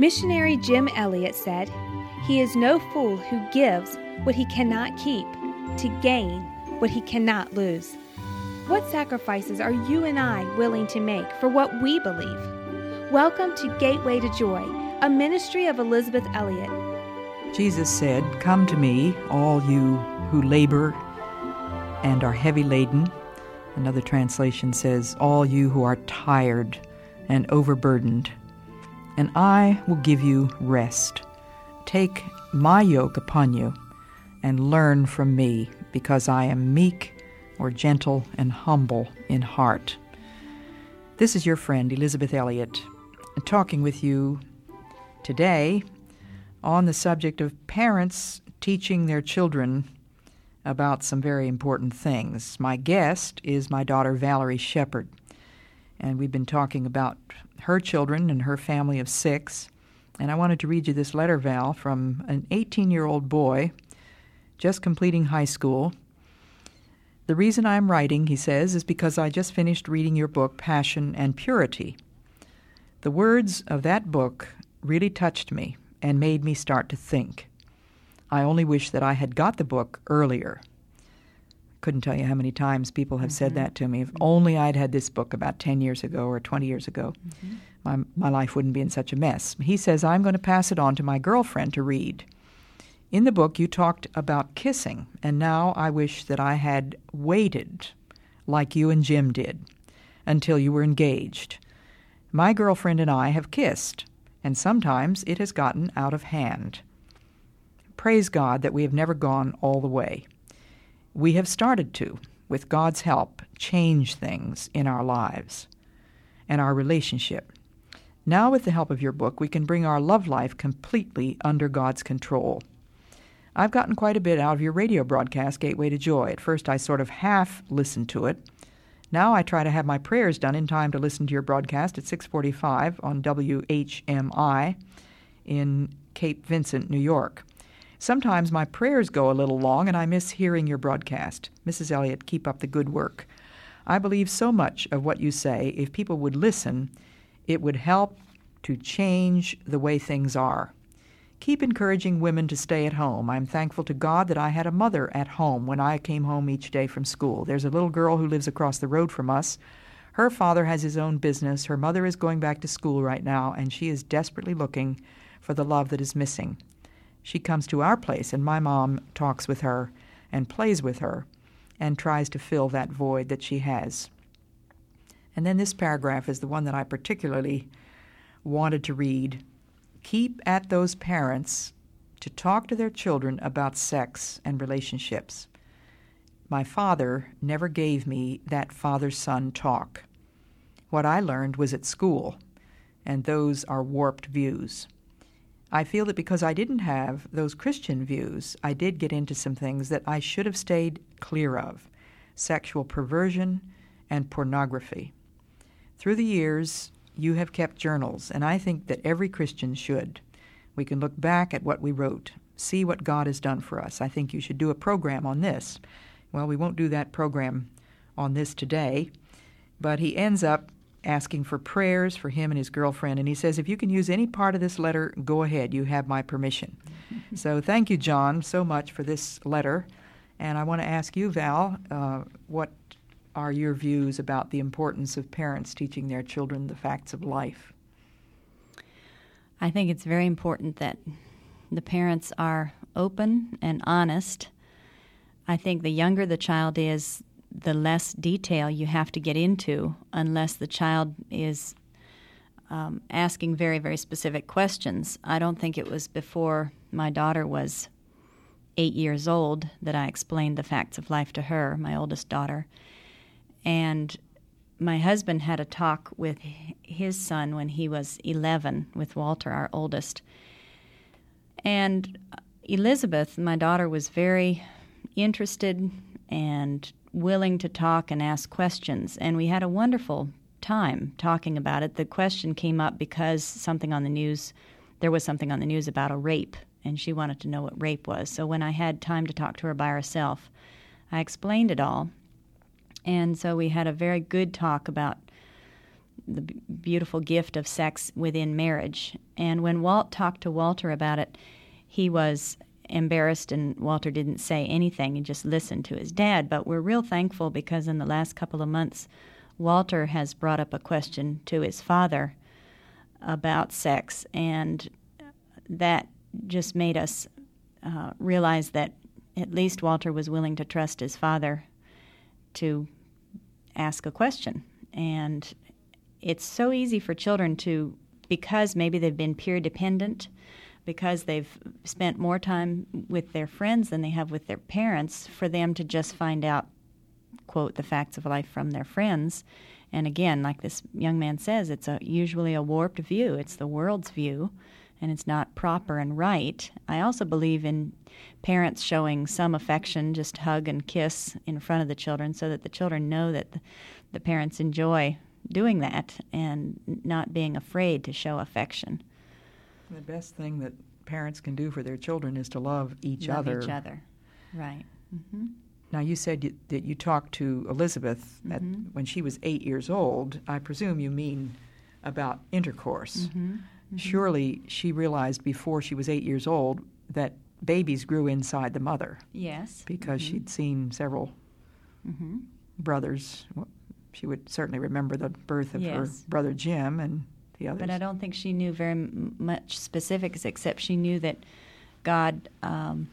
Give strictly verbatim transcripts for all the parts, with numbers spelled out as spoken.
Missionary Jim Elliot said, "He is no fool who gives what he cannot keep to gain what he cannot lose." What sacrifices are you and I willing to make for what we believe? Welcome to Gateway to Joy, a ministry of Elisabeth Elliot. Jesus said, "Come to me, all you who labor and are heavy laden." Another translation says, "All you who are tired and overburdened, and I will give you rest. Take my yoke upon you and learn from me, because I am meek or gentle and humble in heart." This is your friend, Elisabeth Elliot, talking with you today on the subject of parents teaching their children about some very important things. My guest is my daughter, Valerie Shepard, and we've been talking about her children and her family of six. And I wanted to read you this letter, Val, from an eighteen-year-old boy just completing high school. "The reason I'm writing," he says, "is because I just finished reading your book, Passion and Purity. The words of that book really touched me and made me start to think. I only wish that I had got the book earlier." Couldn't tell you how many times people have mm-hmm. said that to me. If only I'd had this book about ten years ago or twenty years ago, mm-hmm. my, my life wouldn't be in such a mess. He says, "I'm going to pass it on to my girlfriend to read. In the book, you talked about kissing, and now I wish that I had waited, like you and Jim did, until you were engaged. My girlfriend and I have kissed, and sometimes it has gotten out of hand. Praise God that we have never gone all the way. We have started to, with God's help, change things in our lives and our relationship. Now, with the help of your book, we can bring our love life completely under God's control. I've gotten quite a bit out of your radio broadcast, Gateway to Joy. At first, I sort of half listened to it. Now I try to have my prayers done in time to listen to your broadcast at six forty-five on W H M I in Cape Vincent, New York. Sometimes my prayers go a little long, and I miss hearing your broadcast. Missus Elliot, keep up the good work. I believe so much of what you say. If people would listen, it would help to change the way things are. Keep encouraging women to stay at home. I'm thankful to God that I had a mother at home when I came home each day from school. There's a little girl who lives across the road from us. Her father has his own business. Her mother is going back to school right now, and she is desperately looking for the love that is missing. She comes to our place, and my mom talks with her and plays with her and tries to fill that void that she has." And then this paragraph is the one that I particularly wanted to read. "Keep at those parents to talk to their children about sex and relationships. My father never gave me that father-son talk. What I learned was at school, and those are warped views. I feel that because I didn't have those Christian views, I did get into some things that I should have stayed clear of: sexual perversion and pornography. Through the years, you have kept journals, and I think that every Christian should. We can look back at what we wrote, see what God has done for us. I think you should do a program on this." Well, we won't do that program on this today, but he ends up asking for prayers for him and his girlfriend, and he says, "If you can use any part of this letter, go ahead. You have my permission." So thank you, John, so much for this letter, and I want to ask you, Val, uh, what are your views about the importance of parents teaching their children the facts of life? I think it's very important that the parents are open and honest. I think the younger the child is, the less detail you have to get into unless the child is um, asking very, very specific questions. I don't think it was before my daughter was eight years old that I explained the facts of life to her, my oldest daughter. And my husband had a talk with his son when he was eleven, with Walter, our oldest. And Elizabeth, my daughter, was very interested and willing to talk and ask questions. And we had a wonderful time talking about it. The question came up because something on the news, there was something on the news about a rape, and she wanted to know what rape was. So when I had time to talk to her by herself, I explained it all. And so we had a very good talk about the b- beautiful gift of sex within marriage. And when Walt talked to Walter about it, he was embarrassed, and Walter didn't say anything. He just listened to his dad. But we're real thankful because in the last couple of months, Walter has brought up a question to his father about sex, and that just made us uh, realize that at least Walter was willing to trust his father to ask a question. And it's so easy for children to, because maybe they've been peer dependent, because they've spent more time with their friends than they have with their parents, for them to just find out, quote, the facts of life from their friends. And again, like this young man says, it's a, usually a warped view. It's the world's view, and it's not proper and right. I also believe in parents showing some affection, just hug and kiss in front of the children so that the children know that the, the parents enjoy doing that and not being afraid to show affection. The best thing that parents can do for their children is to love each love other. each other, right. Mm-hmm. Now, you said you, that you talked to Elizabeth at, Mm-hmm. when she was eight years old. I presume you mean about intercourse. Mm-hmm. Mm-hmm. Surely she realized before she was eight years old that babies grew inside the mother. Yes. Because Mm-hmm. she'd seen several Mm-hmm. brothers. Well, she would certainly remember the birth of her Yes. brother Jim and the others. But I don't think she knew very m- much specifics, except she knew that God um,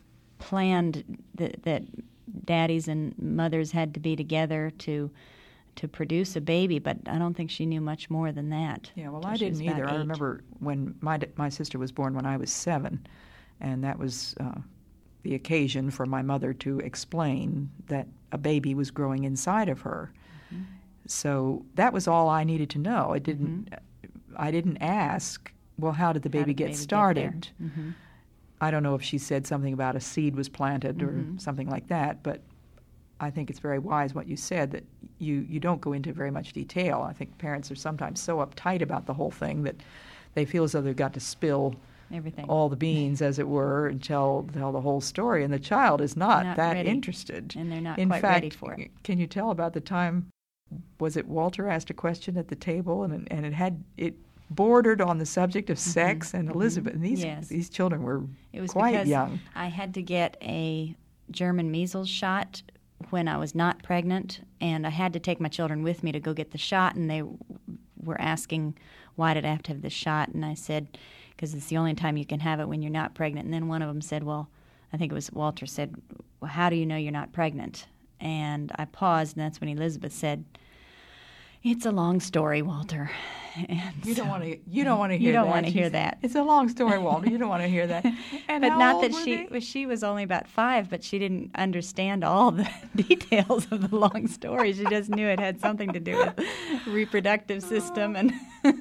planned that, that daddies and mothers had to be together to to produce a baby. But I don't think she knew much more than that. Yeah, well, till I she was didn't either. about I eight. remember when my d- my sister was born when I was seven, and that was uh, the occasion for my mother to explain that a baby was growing inside of her. Mm-hmm. So that was all I needed to know. I didn't. I didn't ask, well, how did the How baby did the get baby get started? there? Mhm. I don't know if she said something about a seed was planted Mhm. or something like that, but I think it's very wise what you said, that you, you don't go into very much detail. I think parents are sometimes so uptight about the whole thing that they feel as though they've got to spill Everything. all the beans, as it were, and tell, tell the whole story, and the child is not, Not that ready. interested. And they're not In quite fact, ready for it. Can you tell about the time, was it Walter asked a question at the table, and, and it had it bordered on the subject of sex and Elizabeth, and these, Yes. these children were It was quite because young. I had to get a German measles shot when I was not pregnant, and I had to take my children with me to go get the shot, and they were asking, why did I have to have this shot? And I said, because it's the only time you can have it when you're not pregnant. And then one of them said, well, I think it was Walter said, well, how do you know you're not pregnant? And I paused, and that's when Elizabeth said, it's a long story, Walter. And You don't so- want to. You don't want to hear. You don't that. want to hear She's- that. It's a long story, Walter. You don't want to hear that. And but how not old that were she they? well, she was only about five, but she didn't understand all the details of the long story. She just knew it had something to do with reproductive system and.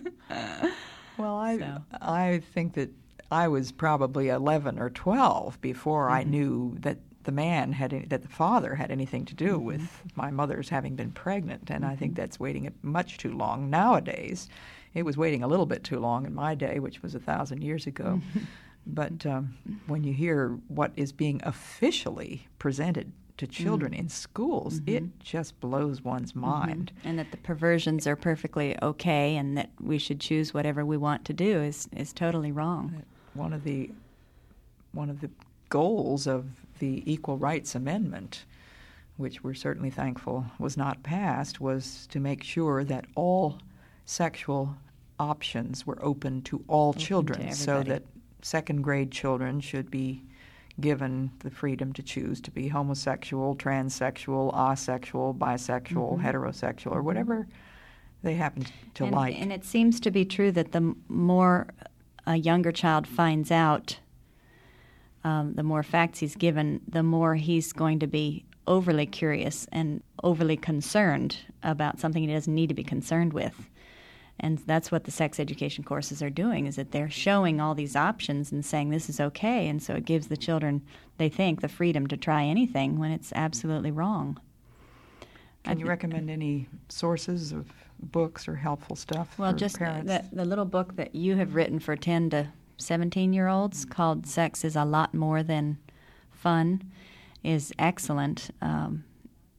Well, I So. I think that I was probably eleven or twelve before I Mm-hmm. knew that the man had any, that the father had anything to do Mm-hmm. with my mother's having been pregnant, and I think that's waiting much too long nowadays. It was waiting a little bit too long in my day, which was a thousand years ago. Mm-hmm. But um, when you hear what is being officially presented to children in schools, it just blows one's mind. And that the perversions are perfectly okay, and that we should choose whatever we want to do is, is totally wrong. One of the one of the goals of the Equal Rights Amendment, which we're certainly thankful was not passed, was to make sure that all sexual options were open to all Open to children, so everybody. that second grade children should be given the freedom to choose to be homosexual, transsexual, asexual, bisexual, heterosexual, or whatever they happen to and, like. and it seems to be true that the m- more a younger child finds out, um, the more facts he's given, the more he's going to be overly curious and overly concerned about something he doesn't need to be concerned with. And that's what the sex education courses are doing, is that they're showing all these options and saying this is okay, and so it gives the children, they think, the freedom to try anything when it's absolutely wrong. Can you I've- recommend any sources of books or helpful stuff Well, for just parents? the, the little book that you have written for ten to seventeen-year-olds called Sex is a Lot More Than Fun is excellent. Um,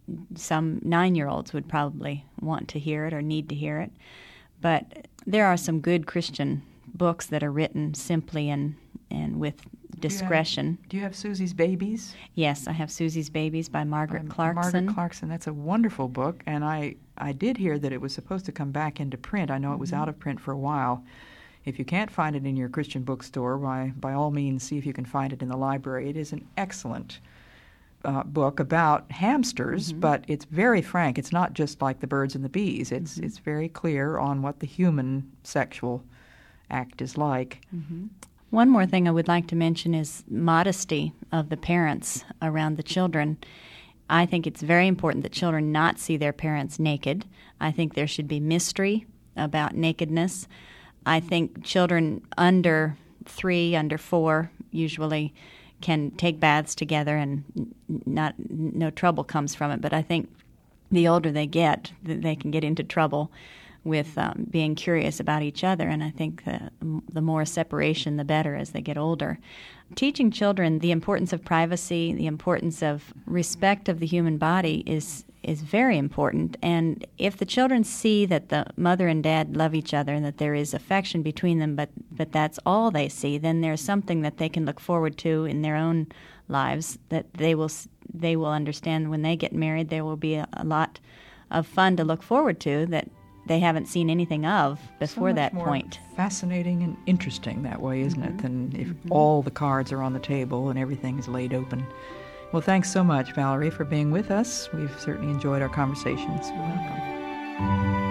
some nine-year-olds would probably want to hear it or need to hear it. But there are some good Christian books that are written simply and, and with discretion. Do you have, do you have Susie's Babies? Yes, I have Susie's Babies by Margaret by Clarkson. Margaret Clarkson. That's a wonderful book, and I, I did hear that it was supposed to come back into print. I know it was Mm-hmm. out of print for a while. If you can't find it in your Christian bookstore, by, by all means, see if you can find it in the library. It is an excellent uh, book about hamsters, Mm-hmm. but it's very frank. It's not just like The Birds and the Bees. It's, Mm-hmm. it's very clear on what the human sexual act is like. Mm-hmm. One more thing I would like to mention is modesty of the parents around the children. I think it's very important that children not see their parents naked. I think there should be mystery about nakedness. I think children under three, under four, usually can take baths together and not no trouble comes from it. But I think the older they get, they can get into trouble with um, being curious about each other, and I think the, the more separation, the better as they get older. Teaching children the importance of privacy, the importance of respect of the human body is is very important, and if the children see that the mother and dad love each other and that there is affection between them, but, but that's all they see, then there's something that they can look forward to in their own lives that they will they will understand when they get married. There will be a, a lot of fun to look forward to that they haven't seen anything of before so much that more point. Fascinating and interesting that way, isn't Mm-hmm. it, than if Mm-hmm. all the cards are on the table and everything is laid open. Well, thanks so much, Valerie, for being with us. We've certainly enjoyed our conversations. You're welcome.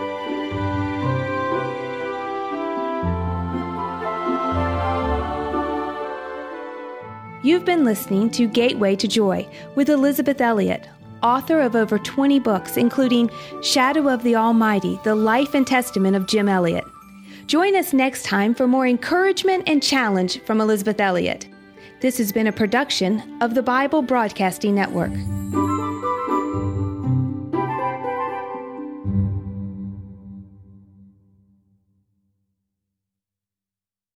You've been listening to Gateway to Joy with Elizabeth Elliot, author of over twenty books, including Shadow of the Almighty, The Life and Testament of Jim Elliot. Join us next time for more encouragement and challenge from Elizabeth Elliot. This has been a production of the Bible Broadcasting Network.